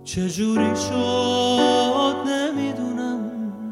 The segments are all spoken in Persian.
چجوری شد نمیدونم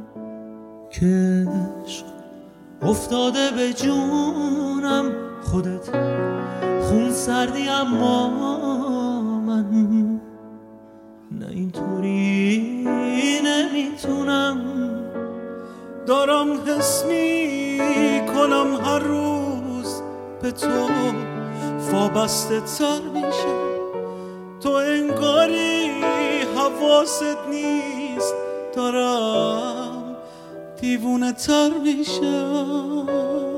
که عشق افتاده به جونم. خودت خون سردی اما من نه اینطوری نمیتونم. دارم حس میکنم هر روز به تو وابسته تر میشم. تو انگاری حواست نیست، دارم دیوونه تر میشم.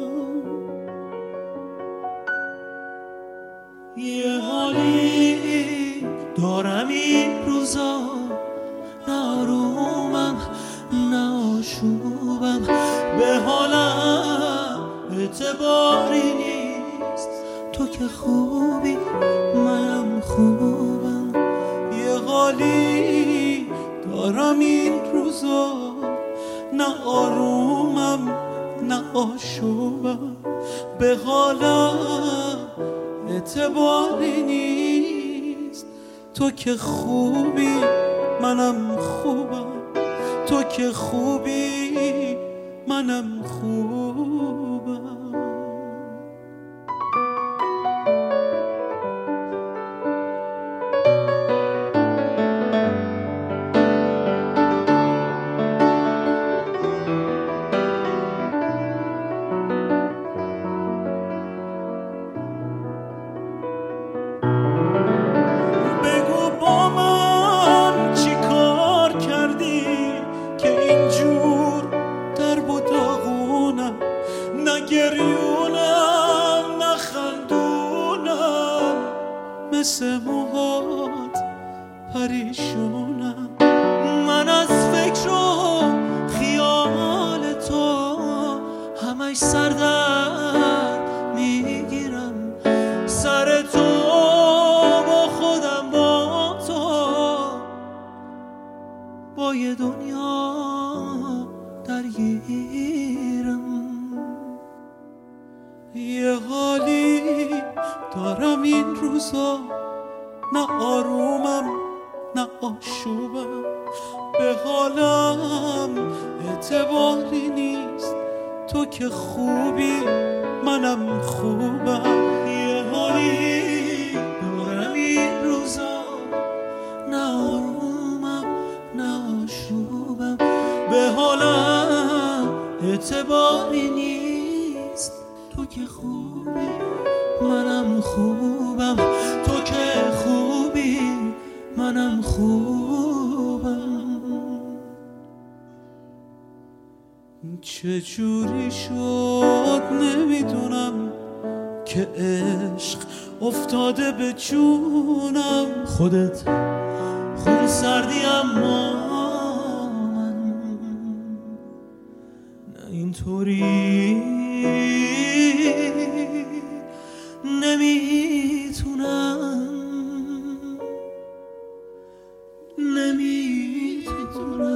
یه حالی دارم این روزا، نه آرومم نه آشوبم، به حالم اعتباری نیست. تو که خوبی منم خوبم. یه حالی دارم این روزا، نه آرومم نه آشوبم، به حالم اعتباری نیست. تو که خوبی منم خوبم، تو که خوبی منم خوبم. گریونم نخندونم، مثل موهات پریشونم. من از فکر و خیال تو همش سردرد میگیرم. سر تو با خودم با تو با یه دنیا درگیرم. یه حالی دارم این روزا، نه آرومم نه آشوبم، به حالم اعتباری نیست. تو که خوبی منم خوبم. یه حالی دارم این روزا، نه آرومم نه آشوبم، به حالم اعتباری نیست. تو که خوبی منم خوبم، تو که خوبی منم خوبم. چجوری شد نمیدونم که عشق افتاده به جونم. خودت خون سردی اما من نه اینطوری نمیتونم.